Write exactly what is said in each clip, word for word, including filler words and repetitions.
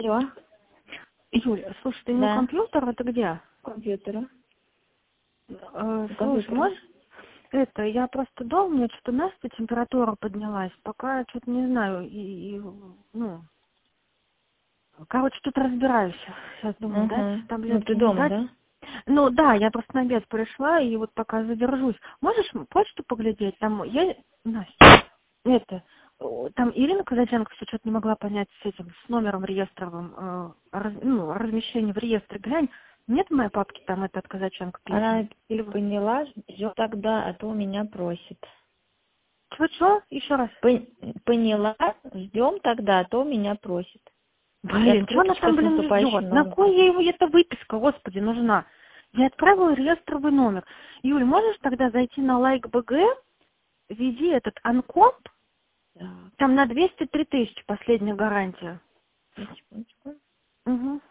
Алло. Юля, слушай, ты не у Да. компьютера, ты где? Компьютера. Э, слушай, Компьютера. можешь? Это, я просто дома, у меня что-то Настя температура поднялась, пока я что-то не знаю, и, и, ну, короче, тут разбираюсь. Сейчас думаю, дать Ага. Ну, ты таблетки, не дома, дать. да? Ну да, я просто на обед пришла, и вот пока задержусь. Можешь почту поглядеть? Там я, Настя, это, о, там Ирина Казаченко все что-то не могла понять с этим, с номером реестровым, э, раз- ну, размещение в реестре. Глянь, нет в моей папке там этот Казаченко писем? Она Или вы- поняла, ждет тогда, а то меня просит. Чего-чего? Еще раз. Пон- Поняла, ждем тогда, а то меня просит. И Блин, что она открыточка там, с блин, наступающим ждет? На новым. кой ей его эта выписка, господи, нужна? Я отправила реестровый номер. Юль, можешь тогда зайти на лайк бэ гэ, введи этот анкомп, Так, там на двести три тысячи последняя гарантия. сейчас, секундочку. Угу.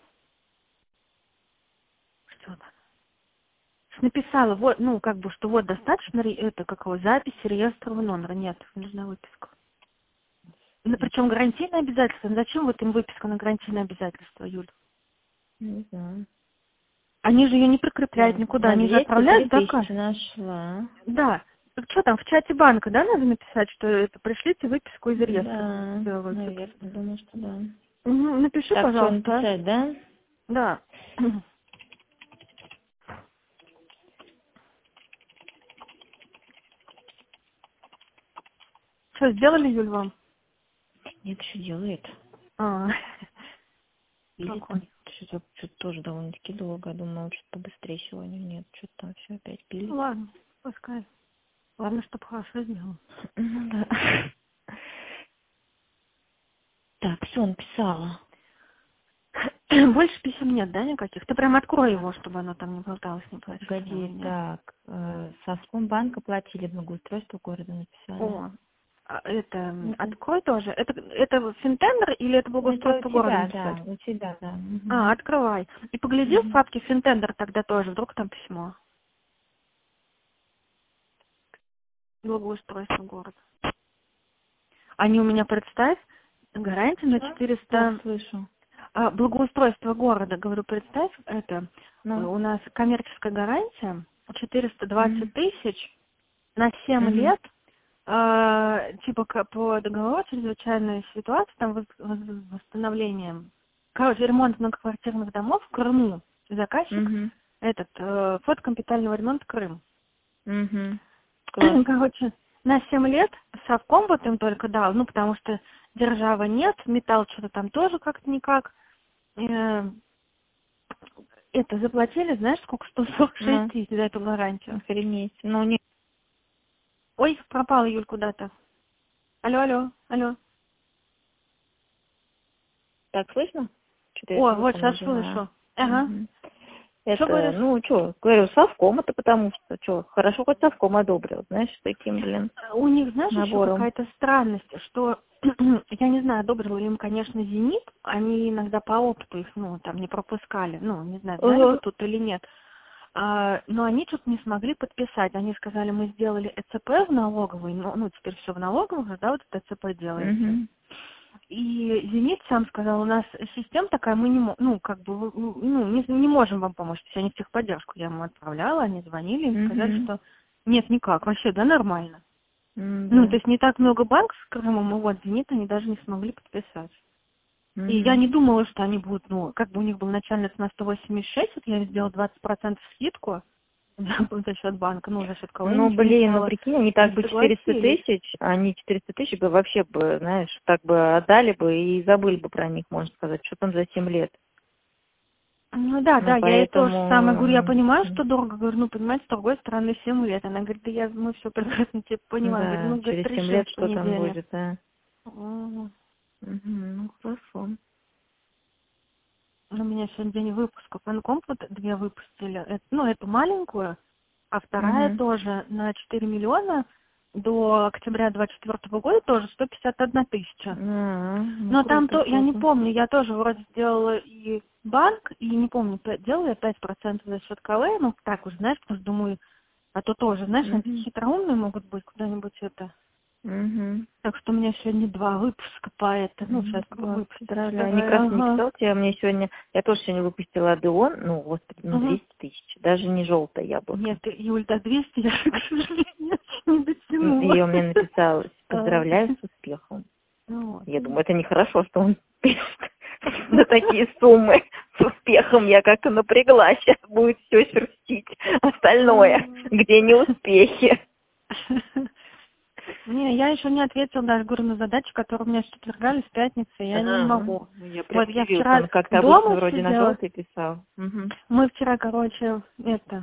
Что там? Написала, вот, ну, как бы, что вот достаточно, ре- это, какого, записи реестрового номера. Нет, нужна выписка. Ну, причем гарантийное обязательство. Ну, зачем вот им выписка на гарантийное обязательство, Юль? Не знаю. Они же ее не прикрепляют Так, никуда, на они же двести три отправляют заказ. тысячи нашла. Да. Так что там, в чате банка, да, надо написать, что это пришлите выписку из реестра? Да, Белого цвета. наверное, думаю, что да. Угу, напиши, Так, что пожалуйста. А? написать, да? Да. Что, сделали, Юль, вам? Нет, еще делает. А, Пилит какой? там. Что-то, что-то тоже довольно-таки долго. Я думала, что побыстрее сегодня. Нет, что-то там все опять Ну, пилит. ладно, пускай. Ладно, чтобы хорошо сделал. Ну да. Так, все, написала. Больше писем нет, да, никаких? Ты прям открой его, чтобы оно там не болталось, не плачется. Погоди, так. Э, Совкомбанка платили, благоустройство города написали. О, а это, м, Это, открой тоже. Это, это Финтендер или это это у благоустройство города тебя, написать? да, у тебя, да. А, Мгм. открывай. И погляди в Мгм. папке Финтендер тогда тоже, вдруг там письмо. Благоустройство города. Они у меня, представь, гарантия на Что? Плохо четыреста... слышу. а, благоустройство города, говорю, представь, это э, Ну. у нас коммерческая гарантия четыреста двадцать Мгм. тысяч на семь Мгм. лет, э, типа к- по договору чрезвычайной ситуации, там вос- вос- восстановлением, короче, ремонт многоквартирных домов в Крыму. Заказчик Мгм. этот, э, фонд капитального ремонта Крым. Мгм. Класс. Короче, на семь лет совком вот им только дал, ну, потому что держава нет, металл что-то там тоже как-то никак. Э, Это заплатили, знаешь, сколько? сто сорок шесть Ну, тысяч за эту гарантию. охренеть. Ну, не... Ой, пропала Юль куда-то. Алло, алло, алло. Так слышно? Что-то я О, вот телефон не сейчас взяла. слышу. Ага. Мгм. Что Это, говоришь? ну, что, говорю, совком это потому что, что, хорошо хоть совком одобрил, знаешь, с таким, блин, У них, знаешь, еще набором. какая-то странность, что, я не знаю, одобрил ли им, конечно, «Зенит», они иногда по опыту их, ну, там, не пропускали, ну, не знаю, знали вы Ага. тут или нет. А, но они что-то не смогли подписать. Они сказали, мы сделали э цэ пэ в налоговой, ну, ну теперь все в налоговых, да, вот это э цэ пэ делается. Угу. И «Зенит» сам сказал, у нас система такая, мы не можем, ну, как бы, вы- ну, не, не можем вам помочь. То есть они в техподдержку, я ему отправляла, они звонили, им сказали, Угу. что нет, никак, вообще, да, нормально. Ну, то Да. есть не так много банков с Крымом, и вот «Зенит» они даже не смогли подписать. И я Угу. не думала, что они будут, ну, как бы у них был начальная цена сто восемьдесят шесть, вот я сделала двадцать процентов скидку за счет банка, ну, за счет кого я Ну, ничего не блин, ну сделала. прикинь, они И так бы четыреста согласились. тысяч, а они четыреста тысяч бы вообще бы, знаешь, так бы отдали бы и забыли бы про них, можно сказать, что там за семь лет. Ну да, Ну, да, я ей тоже самое говорю, я поэтому, понимаю, что дорого, говорю, ну, понимаете, с другой стороны, семь лет. Она говорит, да я, мы все прекрасно тебе ну понимаем. Говорю, да, ну, говорит, через семь решим лет в что там понедельник. будет, да. Мгм. Угу, ну, хорошо. У меня сегодня день выпуска. Фанкомп вот две выпустили. Это- ну, эту маленькую, а вторая Угу. тоже на четыре миллиона. До октября двадцать четвёртого года тоже сто пятьдесят одна тысяча. А, ну, Но там круто, то, я не круто. помню, я тоже вроде сделала и банк, и не помню, п- делала я пять процентов за счет КВ, ну так уж, знаешь, потому что думаю, а то тоже, знаешь, они такие Угу. хитроумные могут быть, куда-нибудь это. Угу. Так что у меня сегодня два выпуска по это. Ну, сейчас выпуск. Поздравляю. Они как раз не писал тебе, мне сегодня, я тоже сегодня выпустила Адеон, ну, господи, ну, двести тысяч, даже не желтое яблоко. Нет, Юль, до двести я, к сожалению, не дотянула. И он мне написал, поздравляю с успехом. Вот. Я думаю, это нехорошо, что он пишет на такие суммы с успехом. Я как-то напряглась, сейчас будет все шерстить. Остальное, где неуспехи. Не, я еще не ответила даже, говорю, на задачи, которые у меня с четверга или с пятницы, я А, не могу. Я Вот я вчера он как-то дома обычно вроде на сидела. желтый писал. Угу. Мы вчера, короче, это,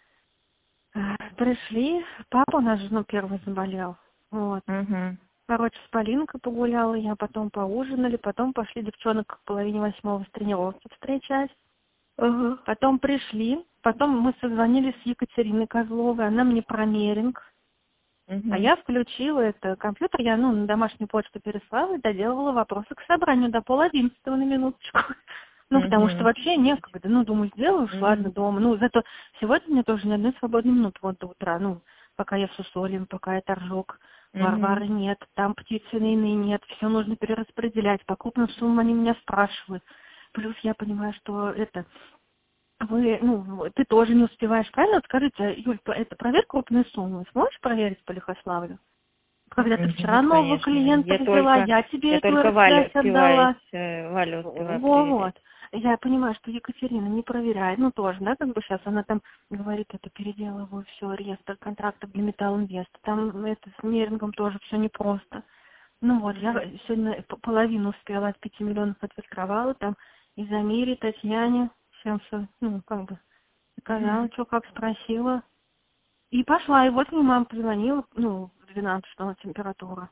пришли, папа у нас же, ну, первый заболел. Вот. Угу. Короче, с Полинкой погуляла, я потом поужинали, потом пошли девчонок к половине восьмого с тренировки встречать. Угу. Потом пришли, потом мы созвонились с Екатериной Козловой, она мне про неринг. Угу. А я включила это компьютер, я ну, на домашнюю почту переслала и доделывала вопросы к собранию до пол одиннадцатого на минуточку. Ну, Мгм. потому что вообще некогда. Ну, думаю, сделаю уж, Мгм. ладно, дома. Ну, зато сегодня у меня тоже ни одной свободной минуты вот до утра. Ну, пока я с Усолем, пока я торжок. Мгм. Варвары нет, там птицыные нет, все нужно перераспределять. По крупным суммам они меня спрашивают. Плюс я понимаю, что это... Вы, ну, ты тоже не успеваешь, правильно? Вот скажите, Юль, это проверь крупные суммы. Сможешь проверить по Лихославлю? Когда ты Мгм. вчера нового Конечно. клиента Я взяла, только, я тебе я эту только Валю эр эс пять отдала. успеваю, э, Валю успеваю Вот. проверять. Я понимаю, что Екатерина не проверяет. Ну, тоже, да, как бы сейчас она там говорит, это переделываю все, реестр контрактов для Металлинвеста. Там это с нервингом тоже все непросто. Ну вот, я сегодня п- половину успела от пяти миллионов отфильтровала, там и Замире, Татьяне, всем все, ну, как бы, сказала, что как спросила. И пошла, и вот мне мама позвонила, ну, в двенадцать, что она температура.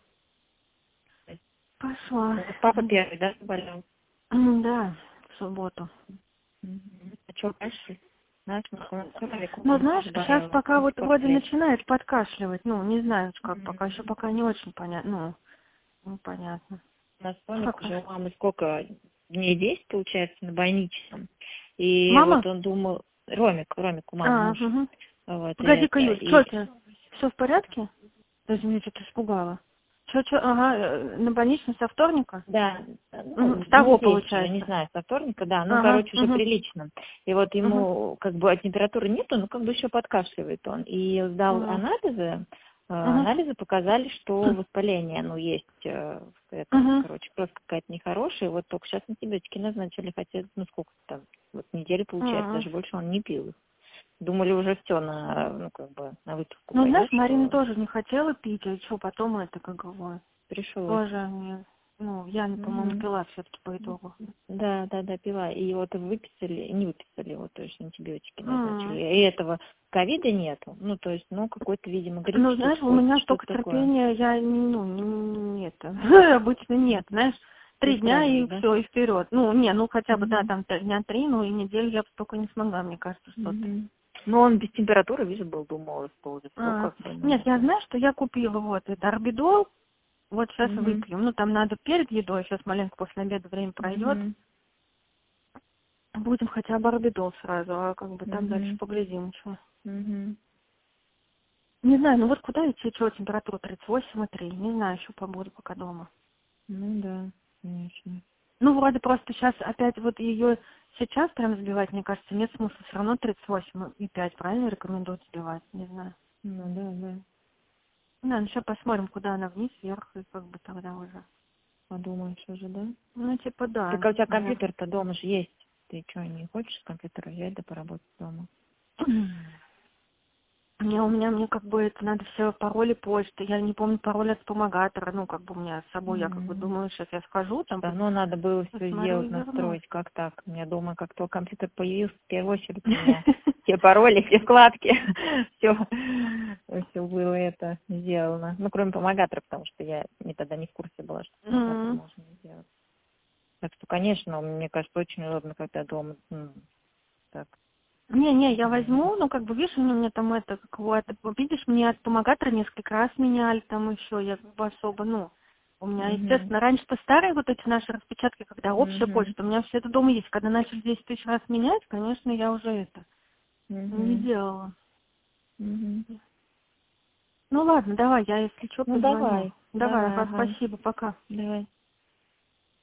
Пошла. Вот папа первый, да, заболел? М, Да, в субботу. Мгм. А что дальше? Знаешь, ну, у нас человек, Ну, он знаешь, тоже сейчас болел, пока до сих вот пор вроде болеет. начинает подкашливать, ну, не знаю, как, Мгм. пока еще пока не очень понятно, ну, непонятно. У нас Соник Как? уже у мамы сколько дней десять, получается, на больничном. И Мама? вот он думал, Ромик, Ромик у мамы А, муж. угу. Вот, и Погоди-ка, это, Юль, что и это? Все в порядке? Даже меня что-то испугало. Что, что, ага, э, на больничном со вторника? да, Мгм, ну, с того, дней десять уже, не получается. знаю, со вторника, да, ну, Ага, короче, уже угу, прилично. И вот ему, как бы, а температуры нету, но как бы еще подкашливает он. И сдал угу, анализы, э, угу, анализы показали, что воспаление, ну, есть, э, это, угу. короче, просто какая-то нехорошая. Вот только сейчас антибиотики назначили, хотя, ну, сколько там, вот неделю, получается, Угу. даже больше он не пил их. Думали, уже все на, ну, как бы, на выписку Ну, знаешь, пойдет, Марина что тоже не хотела пить, а что потом это, как бы, пришлось. тоже мне, ну, я, по-моему, Мгм. пила все-таки по итогу. Да, да, да, пила. И вот выписали, не выписали, вот, то есть антибиотики М. назначили. И этого ковида нету. Ну, то есть, ну, какой-то, видимо, грипп, Ну, что-то, знаешь, у меня что-то столько такое. терпения, я, не- ну, не, не это, обычно нет, знаешь, Ты три дня справилась, и да? все, и вперед. Ну, не, ну, хотя бы, да, Мгм. там т- дня три, ну, и неделю я бы столько не смогла, мне кажется, что-то. Мгм. Ну, он без температуры, вижу, был, думал, что уже все, А, как бы, нет, ну, я это. знаю, что я купила вот это орбидол, вот сейчас Мгм. выпьем. Ну, там надо перед едой, сейчас маленько после обеда время пройдет. Мгм. Будем хотя бы орбидол сразу, а как бы там дальше Мгм. поглядим, что. Мгм. Не знаю, ну вот куда идти, что температура тридцать восемь и три, не знаю, еще побуду пока дома. Ну, да, конечно. Ну, вроде просто сейчас опять вот ее сейчас прям сбивать, мне кажется, нет смысла, все равно тридцать восемь и пять, правильно рекомендуют сбивать, не знаю. Ну, да, да. Да, ну сейчас посмотрим, куда она вниз, вверх, и как бы тогда уже. Подумаешь уже, да? Ну, типа, да, Так а у тебя наверное. компьютер-то дома же есть. Ты что, не хочешь компьютер взять да поработать дома? Мне, у меня, мне как бы это надо все пароли почты, я не помню пароль от вспомогатора, ну, как бы у меня с собой, я как бы М. думаю, сейчас я схожу, там, Давно надо было все посмотрю сделать, и верну. настроить. Как так? У меня дома, как только компьютер появился, в первую очередь у меня все пароли, все вкладки, все, все было это сделано. Ну, кроме помогатора, потому что я не тогда не в курсе была, что помогатор М. можно сделать. Так что, конечно, мне кажется, очень удобно, когда дома м, так. Не, не, я М. возьму, ну, как бы, видишь, у меня там это, как вот, видишь, мне от помогатора несколько раз меняли, там еще, я как бы особо, ну, у меня, Мгм. естественно, раньше-то старые вот эти наши распечатки, когда общая Мгм. почта, у меня все это дома есть. Когда начали десять тысяч раз менять, конечно, я уже это не Мгм. делала. Мгм. Ну ладно, давай, я если что, Ну позвоню. давай. Давай, Давай, ага, ага. спасибо, пока. Давай.